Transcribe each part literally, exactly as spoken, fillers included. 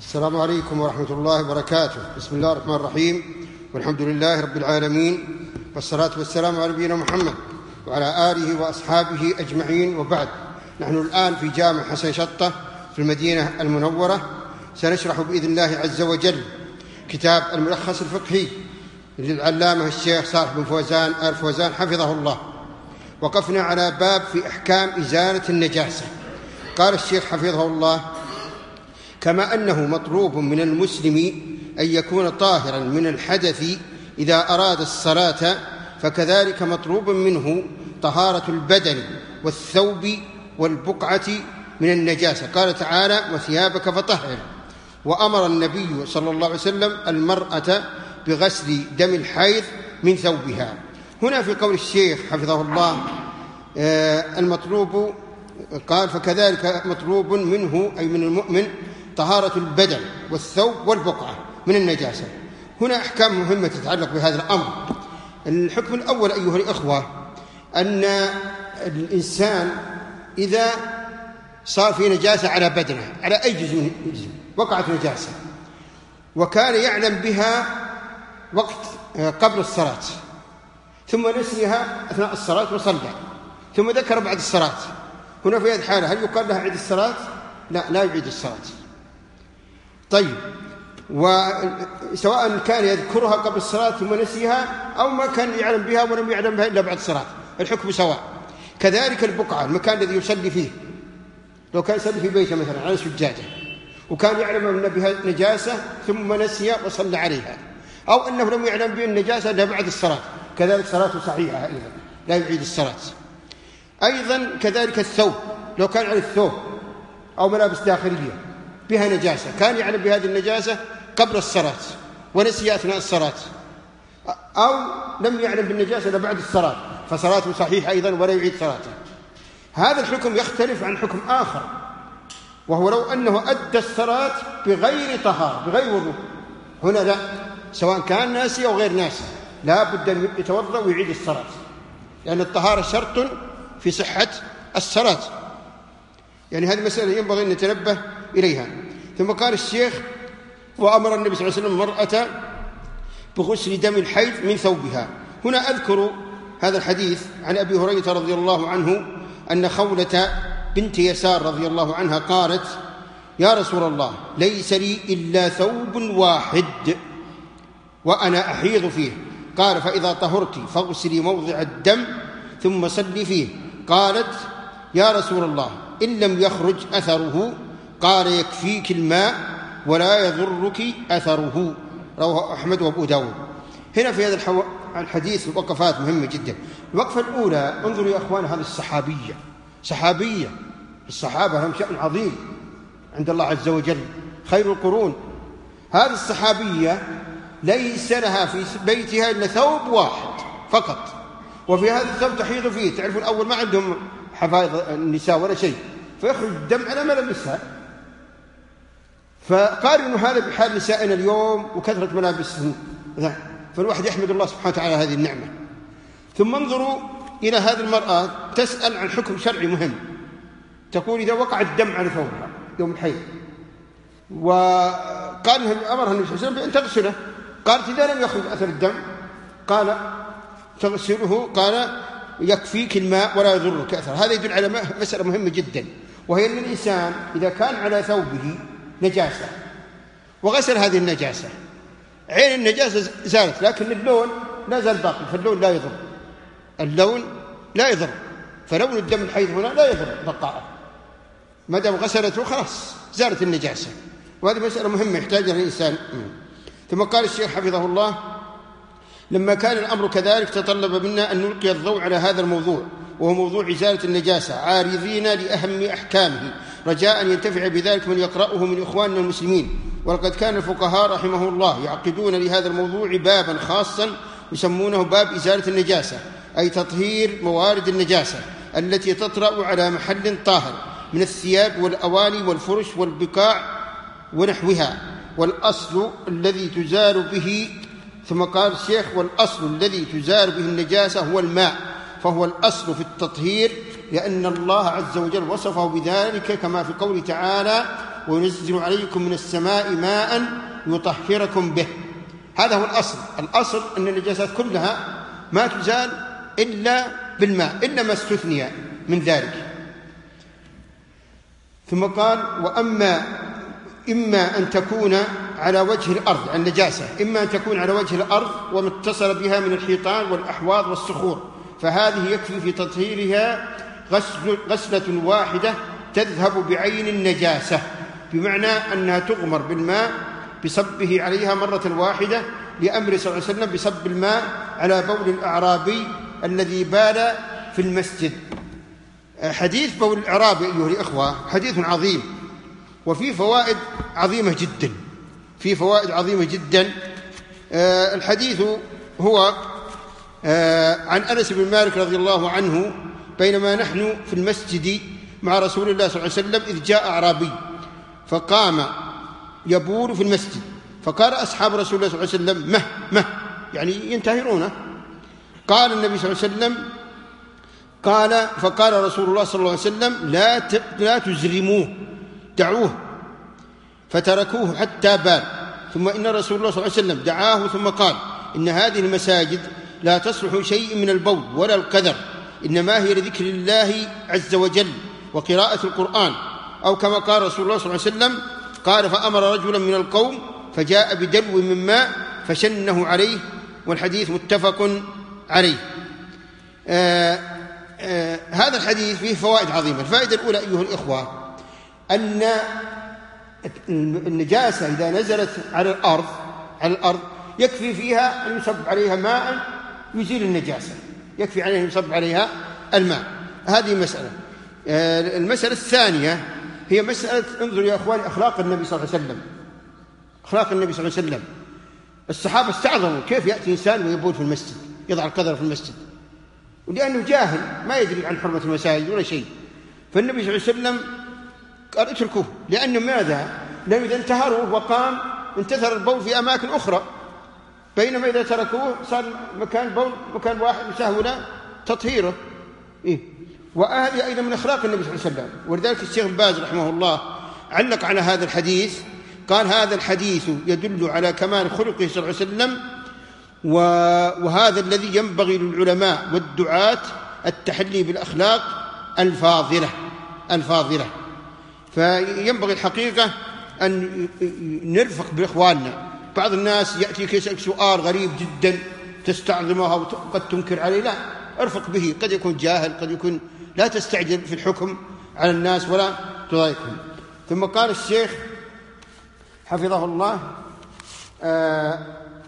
السلام عليكم ورحمة الله وبركاته. بسم الله الرحمن الرحيم، والحمد لله رب العالمين، والصلاة والسلام على نبينا محمد وعلى آله وأصحابه أجمعين، وبعد. نحن الآن في جامع حسن شطة في المدينة المنورة، سنشرح بإذن الله عز وجل كتاب الملخص الفقهي للعلامة الشيخ صالح بن فوزان آل فوزان حفظه الله. وقفنا على باب في أحكام إزالة النجاسة. قال الشيخ حفظه الله: كما أنه مطلوب من المسلم أن يكون طاهرا من الحدث إذا أراد الصلاة، فكذلك مطلوب منه طهارة البدن والثوب والبقعة من النجاسة. قال تعالى: وثيابك فطهر. وأمر النبي صلى الله عليه وسلم المرأة بغسل دم الحيض من ثوبها. هنا في قول الشيخ حفظه الله المطلوب، قال: فكذلك مطلوب منه أي من المؤمن طهارة البدن والثوب والبقعة من النجاسة. هنا أحكام مهمة تتعلق بهذا الأمر. الحكم الأول أيها الإخوة أن الإنسان إذا صار في نجاسة على بدنه، على أي جزء من الجسم وقعت نجاسة، وكان يعلم بها وقت قبل الصلاة، ثم نسيها أثناء الصلاة وصلى، ثم ذكر بعد الصلاة، هنا في هذه الحالة هل يقال لها عيد الصلاة؟ لا، لا يعيد الصلاة. طيب، وسواء كان يذكرها قبل الصلاة ثم نسيها أو ما كان يعلم بها ولم يعلم بها إلا بعد الصلاة، الحكم سواء. كذلك البقعة، المكان الذي يصلي فيه، لو كان يصلي في بيته مثلا على سجادة وكان يعلم أن بها نجاسة ثم نسي وصلى عليها، أو أنه لم يعلم بها النجاسة إلا بعد الصلاة، كذلك صلاته صحيحة أيضا، لا يعيد الصلاة. أيضا كذلك الثوب، لو كان على الثوب أو ملابس داخلية بها نجاسة، كان يعلم بهذه النجاسة قبل الصلاة ونسي أثناء الصلاة، أو لم يعلم بالنجاسة إلا بعد الصلاة، فصلاته صحيحة أيضا ولا يعيد صلاته. هذا الحكم يختلف عن حكم آخر، وهو لو أنه أدى الصلاة بغير طهارة بغير وضوء. هنا لا، سواء كان ناسي أو غير ناسي لا بد أن يتوضأ ويعيد الصلاة، لأن الطهارة شرط في صحة الصلاة. يعني هذه مسألة ينبغي أن نتنبه إليها. ثم قال الشيخ: وأمر النبي صلى الله عليه وسلم المرأة بغسل دم الحيض من ثوبها. هنا أذكر هذا الحديث عن أبي هريرة رضي الله عنه أن خولة بنت يسار رضي الله عنها قالت: يا رسول الله، ليس لي إلا ثوب واحد وأنا أحيض فيه. قال: فإذا طهرت فاغسلي موضع الدم ثم صلي فيه. قالت: يا رسول الله، إن لم يخرج أثره. قال: يكفيك الماء ولا يضرك أثره. رواه أحمد وأبو داود. هنا في هذا الحديث وقفات مهمة جدا. الوقفة الأولى، انظروا يا أخوان، هذه الصحابية صحابية، الصحابة لهم شأن عظيم عند الله عز وجل، خير القرون. هذه الصحابية ليس لها في بيتها إلا ثوب واحد فقط، وفي هذا الثوب تحيض فيه. تعرفون أول ما عندهم حفاظ النساء ولا شيء، فيخرج الدم على ملابسها. فقارنوا هذا بحال نسائنا اليوم وكثرة ملابسهم، فالواحد يحمد الله سبحانه وتعالى هذه النعمة. ثم انظروا إلى هذه المرأة تسأل عن حكم شرعي مهم، تقول: إذا وقع الدم على ثوبها يوم الحيض، وقال أمرها النبي صلى الله عليه وسلم بأن تغسله. قالت: إذا لم يخرج أثر الدم. قال: تغسله. قال: يكفيك الماء ولا يضرك أثر. هذا يدل على مسألة مهمة جدا، وهي أن الإنسان إذا كان على ثوبه نجاسة وغسل هذه النجاسة، عين النجاسة زالت، لكن اللون لا زال باقي، فاللون لا يضر، اللون لا يضر، فلون الدم الحيض هنا لا يضر بقاءه، ما دام غسلته خلاص زالت النجاسة. وهذه مسألة مهمة يحتاج لها الإنسان. ثم قال الشيخ حفظه الله: لما كان الأمر كذلك تطلب منا أن نلقي الضوء على هذا الموضوع، وهو موضوع إزالة النجاسة، عارضين لأهم أحكامه، رجاء أن ينتفع بذلك من يقرأه من إخواننا المسلمين. ولقد كان الفقهاء رحمه الله يعقدون لهذا الموضوع بابا خاصا يسمونه باب إزالة النجاسة، أي تطهير موارد النجاسة التي تطرأ على محل طاهر من الثياب والأواني والفرش والبقاع ونحوها، والأصل الذي تزال به. ثم قال الشيخ: والأصل الذي تزال به النجاسة هو الماء، فهو الأصل في التطهير، لأن الله عز وجل وصفه بذلك كما في قوله تعالى: وينزل عليكم من السماء ماء يطهركم به. هذا هو الأصل. الأصل أن النجاسات كلها ما تزال إلا بالماء إلا ما استثني من ذلك. ثم قال وأما إما أن تكون على وجه الأرض، النجاسة إما أن تكون على وجه الأرض وما اتصل بها من الحيطان والأحواض والصخور، فهذه يكفي في تطهيرها غسل غسلة واحدة تذهب بعين النجاسة، بمعنى أنها تغمر بالماء بصبه عليها مرة واحدة، لأمر صلى الله عليه وسلم بصب الماء على بول الأعرابي الذي بال في المسجد. حديث بول الأعرابي أيها الإخوة حديث عظيم، وفيه فوائد عظيمة جدا، فيه فوائد عظيمة جدا. الحديث هو عن أنس بن مالك رضي الله عنه: بينما نحن في المسجد مع رسول الله صلى الله عليه وسلم إذ جاء أعرابي فقام يبول في المسجد، فقال أصحاب رسول الله صلى الله عليه وسلم: مه مه، يعني ينتهرونه. قال النبي صلى الله عليه وسلم قال فقال رسول الله صلى الله عليه وسلم: لا لا تزرموه، دعوه. فتركوه حتى بال. ثم إن رسول الله صلى الله عليه وسلم دعاه ثم قال: إن هذه المساجد لا تصلح شيء من البول ولا القذر، إنما هي لذكر الله عز وجل وقراءة القرآن، أو كما قال رسول الله صلى الله عليه وسلم. قال: فأمر رجلا من القوم فجاء بدلو من ماء فشنه عليه. والحديث متفق عليه. آآ آآ هذا الحديث فيه فوائد عظيمة. الفائدة الأولى أيها الإخوة أن النجاسة إذا نزلت على الأرض على الأرض يكفي فيها أن يصب عليها ماء يزيل النجاسة، يكفي عليها أن يصب عليها الماء. هذه مسألة. المسألة الثانية هي مسألة، انظروا يا أخواني أخلاق النبي صلى الله عليه وسلم، أخلاق النبي صلى الله عليه وسلم. الصحابة استعظموا كيف يأتي إنسان ويبول في المسجد، يضع القذر في المسجد، ولأنه جاهل ما يدري عن حرمة المساجد ولا شيء. فالنبي صلى الله عليه وسلم قال: اتركوه، لأنه ماذا؟ لأنه إذا انتهروه وقام انتثر البول في أماكن أخرى، بينما إذا تركوه صار مكان بول مكان واحد وسهل تطهيره. إيه؟ وهذه أيضا من أخلاق النبي صلى الله عليه وسلم. ولذلك الشيخ ابن باز رحمه الله علق على هذا الحديث، قال: هذا الحديث يدل على كمال خلقه صلى الله عليه وسلم، وهذا الذي ينبغي للعلماء والدعاة التحلي بالأخلاق الفاضلة الفاضلة. فينبغي الحقيقة أن نرفق بإخواننا. بعض الناس يأتيك يسألك سؤال غريب جدا تستعظمها وقد تنكر عليه، لا، ارفق به، قد يكون جاهل، قد يكون، لا تستعجل في الحكم على الناس ولا تضايقهم. ثم قال الشيخ حفظه الله: آه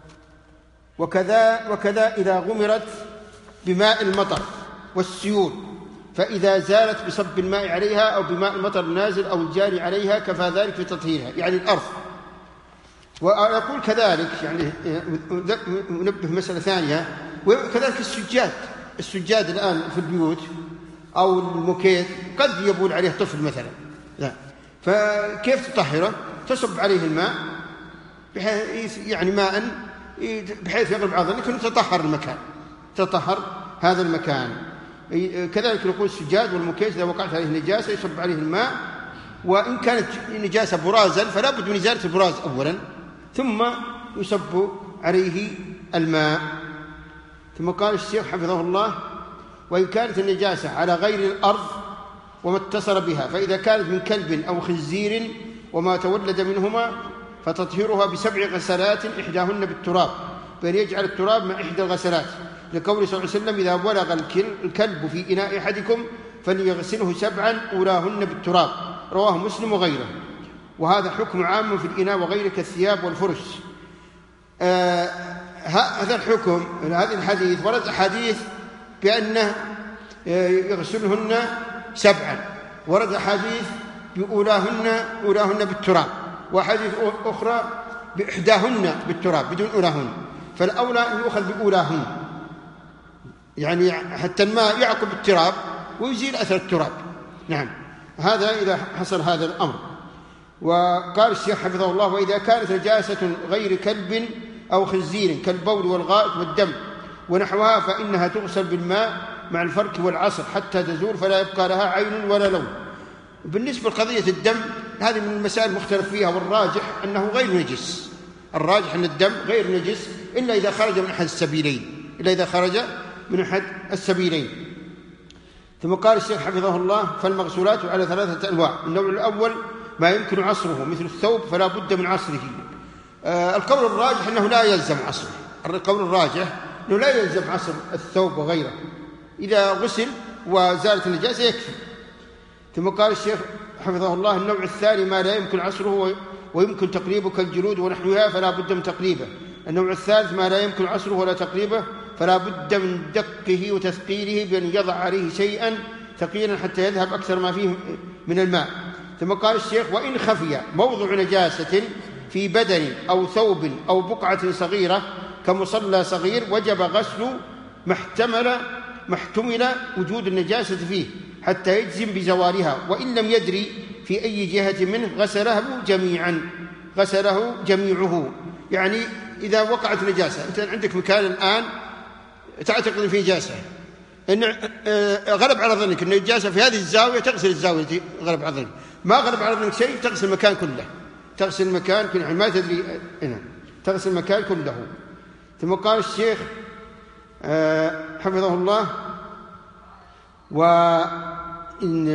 وكذا وكذا إذا غمرت بماء المطر والسيول، فإذا زالت بصب الماء عليها أو بماء المطر النازل أو الجاري عليها كفى ذلك في تطهيرها، يعني الأرض. وأقول كذلك، يعني ننبه مسألة ثانية، وكذلك السجاد السجاد الآن في البيوت أو الموكيت قد يبول عليه طفل مثلا، لا، فكيف تطهره؟ تصب عليه الماء بحيث يعني ماء بحيث يغلب على ظنك أنه تطهر المكان، تطهر هذا المكان. كذلك نقول السجاد والموكيت إذا وقعت عليه نجاسة يصب عليه الماء، وإن كانت نجاسة برازا فلا بد من إزالة البراز أولا ثم يصب عليه الماء. ثم قال الشيخ حفظه الله: وإن كانت النجاسة على غير الأرض وما اتصل بها، فإذا كانت من كلب أو خنزير وما تولد منهما فتطهيرها بسبع غسلات إحداهن بالتراب، بل يجعل التراب مع إحدى الغسلات، لقوله صلى الله عليه وسلم: إذا بلغ الكلب في إناء أحدكم فليغسله سبعا أولاهن بالتراب، رواه مسلم وغيره. وهذا حكم عام في الإناء وغيره كالثياب والفرش. آه هذا الحكم، هذا الحديث ورد أحاديث بأنه يغسلهن سبعا، ورد أحاديث بأولاهن أولاهن بالتراب، وحديث أخرى بإحداهن بالتراب بدون أولاهن، فالأولى أن يؤخذ بأولاهن، يعني حتى الماء يعقب التراب ويزيل أثر التراب. نعم، هذا إذا حصل هذا الأمر. وقال الشيخ حفظه الله: وإذا كانت نجاسة غير كلب أو خنزير كالبول والغائط والدم ونحوها فإنها تغسل بالماء مع الفرك والعصر حتى تزول، فلا يبقى لها عين ولا لون. بالنسبة لقضية الدم هذه من المسائل المختلف فيها، والراجح أنه غير نجس. الراجح أن الدم غير نجس إلا إذا خرج من أحد السبيلين إلا إذا خرج من أحد السبيلين. ثم قال الشيخ حفظه الله: فالمغسولات على ثلاثة أنواع. النوع الأول ما يمكن عصره مثل الثوب فلا بد من عصره. آه القول الراجح أنه لا يلزم عصره. القول الراجح أنه لا يلزم عصر الثوب وغيره، إذا غسل وزالت النجاسة يكفي. ثم قال الشيخ حفظه الله: النوع الثاني ما لا يمكن عصره ويمكن تقريبه كالجلود ونحوها فلا بد من تقريبه. النوع الثالث ما لا يمكن عصره ولا تقريبه فلا بد من دقه وتثقيله بأن يضع عليه شيئا ثقيلا حتى يذهب أكثر ما فيه من الماء. ثم قال الشيخ: وإن خفي موضع نجاسة في بدن أو ثوب أو بقعة صغيرة كمصلى صغير وجب غسل ما احتمل ما احتمل وجود النجاسة فيه حتى يجزم بزوالها، وإن لم يدري في أي جهة منه غسله جميعا غسله جميعه. يعني إذا وقعت نجاسة، أنت عندك مكان الآن تعتقد فيه نجاسة، إن غلب على ظنك أن النجاسة في هذه الزاوية، تغسل الزاوية التي غلب على ظنك. ما غلب على ظنك شيء، تغسل المكان كله تغسل المكان كله يعني ما تدري هنا تغسل المكان كله. ثم قال الشيخ حفظه الله: وإن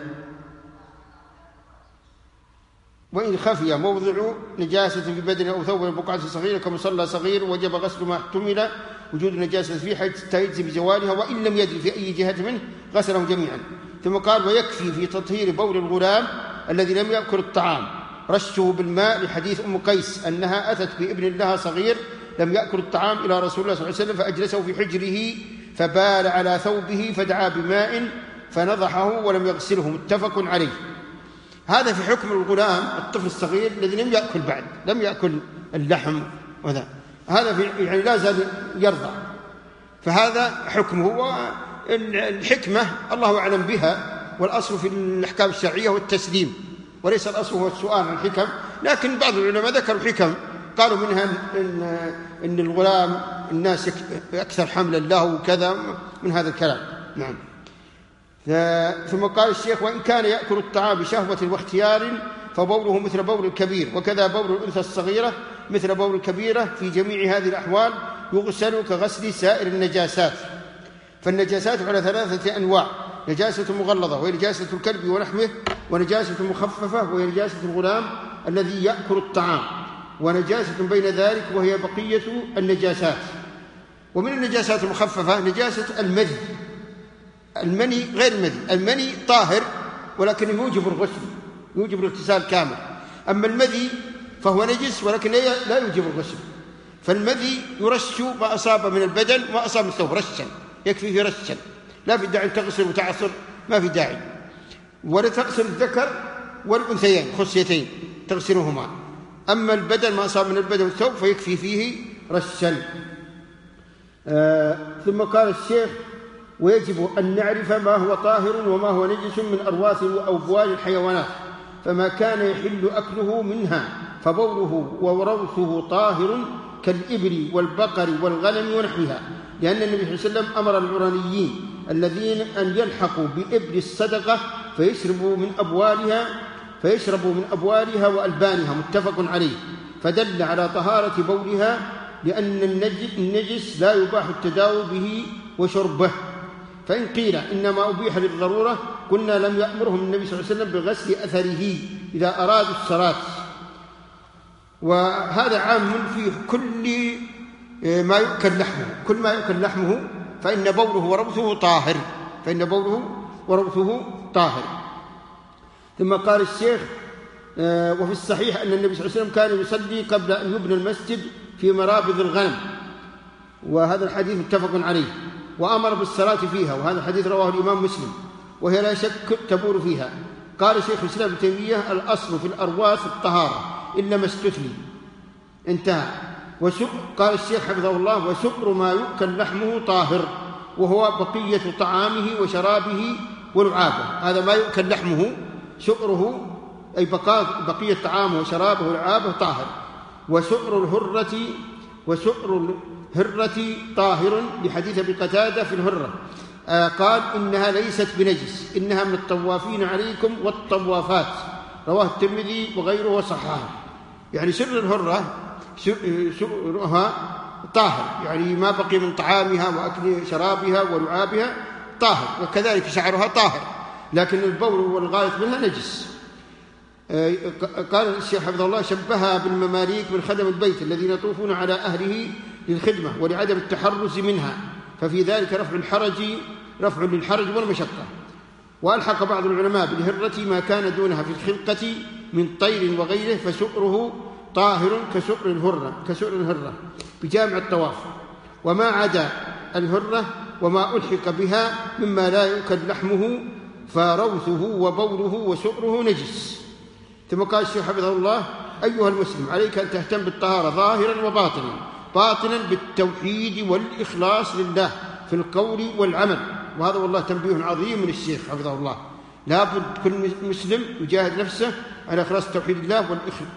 وإن خفي موضع نجاسة في بدن أو ثوب بقعة صغيرة كمصلى صغير وجب غسل ما احتمل وجود النجاسة فيه حتى يجزي بزوالها، وإن لم يدري في أي جهة منه غسلهم جميعا. ثم قال: ويكفي في تطهير بول الغلام الذي لم يأكل الطعام رشه بالماء، لحديث أم قيس أنها أتت بابن لها صغير لم يأكل الطعام إلى رسول الله صلى الله عليه وسلم فأجلسه في حجره فبال على ثوبه فدعا بماء فنضحه ولم يغسله، متفق عليه. هذا في حكم الغلام الطفل الصغير الذي لم يأكل بعد لم يأكل اللحم، وذا هذا في يعني لا زال يرضع، فهذا حكمه. والحكمة الله أعلم بها، والأصل في الأحكام الشرعية والتسليم، وليس الأصل هو السؤال عن الحكم. لكن بعض العلماء ذكروا حكم، قالوا منها إن, إن الغلام الناس أكثر حملا له وكذا من هذا الكلام. نعم. ثم قال الشيخ: وإن كان يأكل الطعام بشهوة واختيار فبوله مثل بول الكبير، وكذا بول الأنثى الصغيرة مثل بول الكبيرة. في جميع هذه الأحوال يغسل كغسل سائر النجاسات. فالنجاسات على ثلاثة أنواع: نجاسة مغلظة وهي نجاسة الكلب ونحوه، ونجاسة مخففة وهي نجاسة الغلام الذي يأكل الطعام، ونجاسة بين ذلك وهي بقية النجاسات. ومن النجاسات المخففة نجاسة المذي. المني غير المذي، المني طاهر ولكن يوجب الغسل، يوجب الاغتسال كامل. أما المذي فهو نجس ولكن لا يوجب الغسل. فالمذي يرش ما أصاب من البدن وما أصاب من الثوب رشا، يكفي في رشا، لا في داعي تغسل وتعصر، ما في داعي. ولا تغسل الذكر والأنثيين خصيتين تغسلهما. أما البدن ما أصاب من البدن والثوب فيكفي فيه رشا. آه ثم قال الشيخ: ويجب أن نعرف ما هو طاهر وما هو نجس من أرواث أو بوال الحيوانات، فما كان يحل أكله منها فبوله وروثه طاهر كالإبل والبقر والغنم ونحوها، لأن النبي صلى الله عليه وسلم أمر العرانيين الذين أن يلحقوا بإبل الصدقة فيشربوا من أبوالها فيشربوا من أبوالها وألبانها، متفق عليه. فدل على طهارة بولها، لأن النجس لا يباح التداوي به وشربه. فإن قيل إنما أبيح للضرورة كنا لم يأمرهم النبي صلى الله عليه وسلم بغسل أثره إذا أرادوا الصلاة. وهذا عام في كل ما يؤكل لحمه، كل ما يؤكل لحمه فإن بوله وروثه طاهر فإن بوله وروثه طاهر. ثم قال الشيخ: وفي الصحيح أن النبي صلى الله عليه وسلم كان يصلي قبل أن يبنى المسجد في مرابض الغنم، وهذا الحديث متفق عليه، وأمر بالصلاة فيها، وهذا الحديث رواه الإمام مسلم، وهي لا شك تبور فيها. قال شيخ الإسلام ابن تيمية: الأصل في الأرواث الطهارة إلا ما استثني. انتهى. قال الشيخ حفظه الله: وسؤر ما يؤكل لحمه طاهر، وهو بقية طعامه وشرابه ولعابه. هذا ما يؤكل لحمه سؤره أي بقية طعامه وشرابه ولعابه طاهر. وسؤر الهرة وسؤر الهرة طاهر، لحديث ابي قتادة في الهرة آه قال: إنها ليست بنجس، إنها من الطوافين عليكم والطوافات، رواه الترمذي وغيره وصححه. يعني سر الهرة سرها طاهر، يعني ما بقي من طعامها وأكل شرابها ولعابها طاهر، وكذلك شعرها طاهر، لكن البول والغائط منها نجس. قال الشيخ حفظه الله: شبهها بالمماليك من خدم البيت الذين يطوفون على أهله للخدمة ولعدم التحرز منها، ففي ذلك رفع الحرج رفع للحرج والمشقة. وألحق بعض العلماء بالهرة ما كان دونها في الخلقة من طير وغيره فسؤره طاهر كسؤر الهرة كسؤر الهرة بجامع الطواف، وما عدا الهرة وما ألحق بها مما لا يؤكل لحمه فروثه وبوله وسؤره نجس. ثم قال الشيخ حفظه الله: أيها المسلم، عليك أن تهتم بالطهارة ظاهرا وباطنا، باطنا بالتوحيد والإخلاص لله في القول والعمل. وهذا والله تنبيه عظيم من الشيخ حفظه الله. لا بد كل مسلم يجاهد نفسه على إخلاص التوحيد الله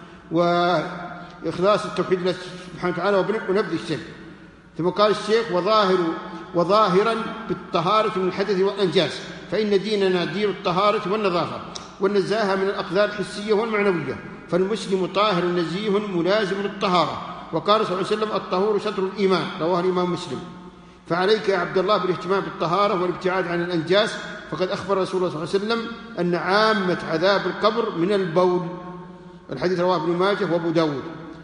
وإخلاص التوحيد الله سبحانه وتعالى ونبذ الشرك. ثم قال الشيخ: وظاهر وظاهرا بالطهارة من الحدث والأنجاس، فإن ديننا دين الطهارة والنظافة والنزاهة من الأقدار الحسية والمعنوية، فالمسلم طاهر نزيه ملازم للطهارة. وقال صلى الله عليه وسلم: الطهور شطر الإيمان، رواه الإمام مسلم. فعليك يا عبد الله بالاهتمام بالطهارة والابتعاد عن الأنجاس، فقد أخبر رسول الله صلى الله عليه وسلم أن عامة عذاب القبر من البول. الحديث رواه ابن ماجه وابو داود.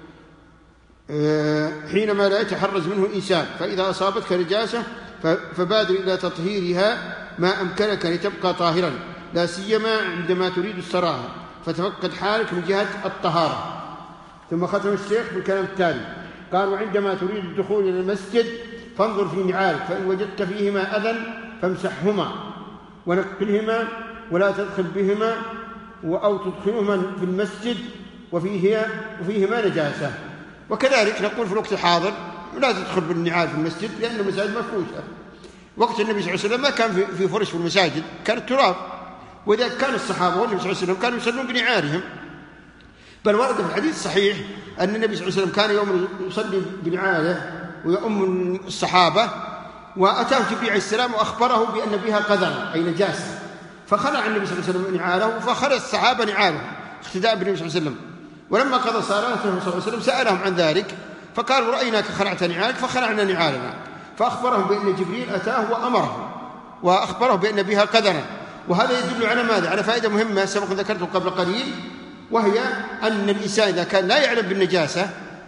حينما لا يتحرز منه الإنسان، فإذا أصابتك نجاسة فبادر إلى تطهيرها ما أمكنك لتبقى طاهرا، لا سيما عندما تريد الصراحة، فتفقد حالك من جهة الطهارة. ثم ختم الشيخ بالكلام التالي، قال: وعندما تريد الدخول إلى المسجد فانظر في نعالك، فإن وجدت فيهما أذى فامسحهما ونقلهما ولا تدخل بهما أو تدخلهما في المسجد وفيه وفيهما نجاسة. وكذلك نقول في الوقت الحاضر لا تدخل بالنعال في المسجد، لأن المساجد مفروشة. وقت النبي صلى الله عليه وسلم ما كان في فرش في المساجد، كانت تراب، وإذا كان الصحابة والنبي صلى الله عليه وسلم كانوا يصلون بنعالهم. بل ورد في الحديث الصحيح أن النبي صلى الله عليه وسلم كان يوم يصلي بنعاله ويؤم الصحابة، وأتاه جبريل عليه السلام وأخبره بأن بها قذرا أي نجاسة، فخلع النبي صلى الله عليه وسلم نعاله، فخلع الصحابة نعالهم اقتداء بالنبي صلى الله عليه وسلم. ولما قضى صلاته صلى الله عليه وسلم سألهم عن ذلك، فقالوا: رأيناك خلعت نعالك فخلعنا نعالنا. فأخبرهم بأن جبريل أتاه وأمره وأخبره بأن بها قذرا. وهذا يدل على ماذا؟ على فائدة مهمة سبق ذكرته قبل قليل، وهي أن الإنسان إذا كان لا يعلم بالنجاسة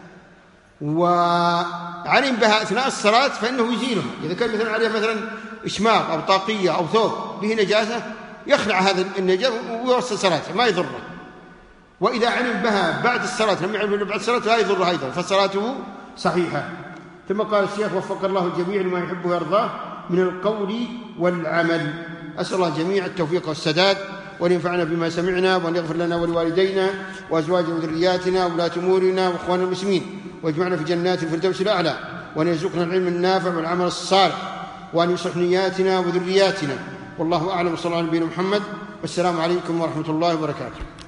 وعلم بها أثناء الصلاة فإنه يزيلها. إذا كان مثلا عليه مثلا إشماغ أو طاقية أو ثوب به نجاسة يخلع هذا النجاسة ويوصل صلاته ما يضره. وإذا علم بها بعد الصلاة لم يعلم بعد الصلاة لا يضره أيضا، فصلاته صحيحة. ثم قال الشيخ: وفق الله الجميع لما يحبه ويرضاه من القول والعمل. أسأل الله جميع التوفيق والسداد، وأن ينفعنا بما سمعنا، وأن يغفر لنا ولوالدينا وأزواجنا وذرياتنا وولاة أمورنا وإخواننا المسلمين، واجمعنا في جنات الفردوس الأعلى، وأن يرزقنا العلم النافع والعمل الصالح، وأن يصلح نياتنا وذرياتنا. والله أعلم. صلى الله على نبينا محمد، والسلام عليكم ورحمة الله وبركاته.